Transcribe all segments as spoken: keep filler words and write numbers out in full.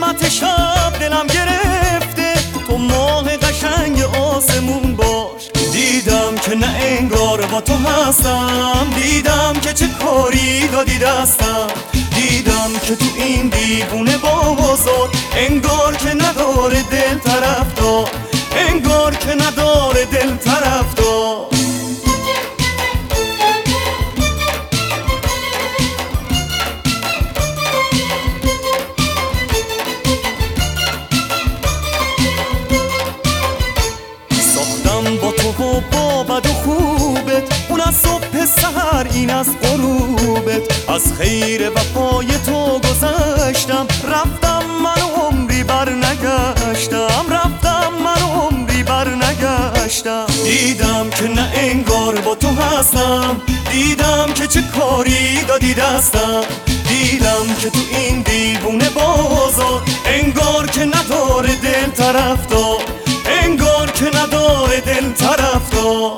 ظلمت شب دلم گرفته، تو ماه قشنگ آسمون باش. دیدم که نه انگار با تو هستم، دیدم که چه کاری دادی دستم. دیدم که تو این دیوونه بازار انگار که نداره دل طرفدار، انگار که نداره دل طرفدار. ساختم با تو و با بد و خوبت، اون از صبح سحر این از غروبت. از خیر وفای تو گذشتم، رفتم من عمری بر نگشتم، رفتم من عمری بر نگشتم. دیدم که نه انگار با تو هستم، دیدم که چه کاری دادی دستم. دیدم که تو این دیوونه بازار انگار که نداره دل طرفدار، انگار که نداره دل طرفدار.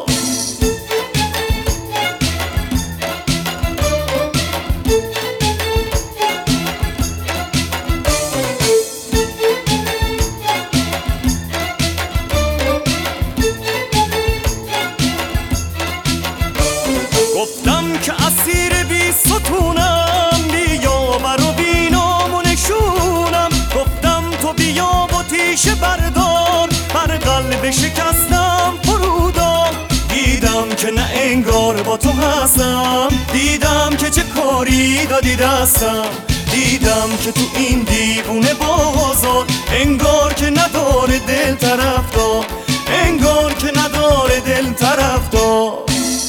گفتم که اسیر بی ستونم، بیا برو بی نام و نشونم. گفتم تو بیا و تیشه بردار، هر قلب شکستم فرودار. دیدم که نه انگار با تو هستم، دیدم که چه کاری دادی دستم. دیدم که تو این دیوونه بازار انگار که نداره دل طرفدار، انگار که نداره دل طرفدار.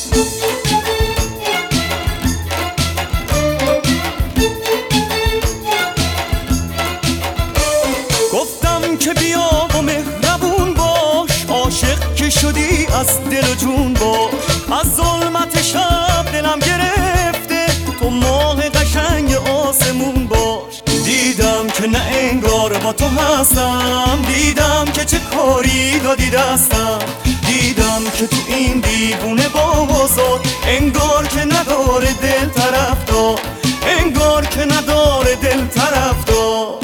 گفتم که بیا و مهربون باش، عاشق که شدی از دل و جون باش. از ظلمت شب دلم گرفته، تو ماه قشنگ آسمون باش. دیدم که نه انگار با تو هستم، دیدم که چه کاری دادی دستم. دیدم که تو این دیوونه بازار انگار که نداره دل طرفدار، انگار که نداره دل طرفدار.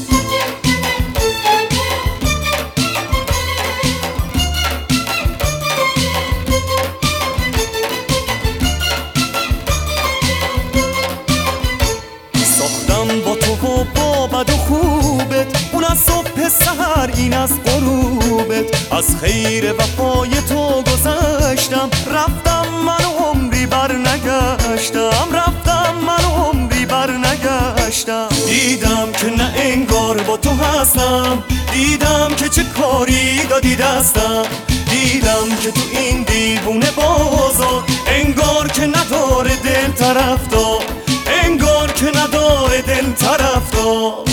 با تو و با بد و خوبت، اون از صبح سحر این از غروبت. از خیر وفای تو گذشتم، رفتم من عمری بر نگشتم، رفتم من عمری بر نگشتم. دیدم که نه انگار با تو هستم، دیدم که چه کاری دادی دستم. دیدم که تو این دیوونه بازار انگار که نداره دل طرفدار، انگار که نداره دل طرفدار.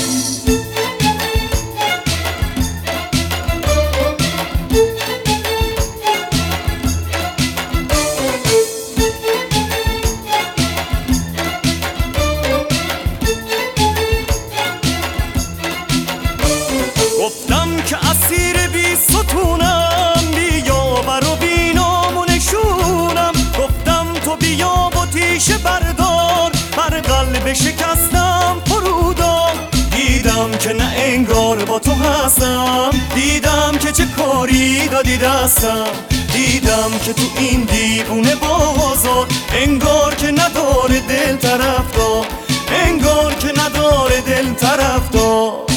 گفتم که اسیر بی ستونم، بیا برو بی نام و نشونم. گفتم تو بیا و تیشه بردار، هر قلب شکستم فرودار. دیدم که نه انگار با تو هستم، دیدم که چه کاری دادی دستم. دیدم که تو این دیوونه بازار انگار که نداره دل طرفدار، انگار که نداره دل طرفدار.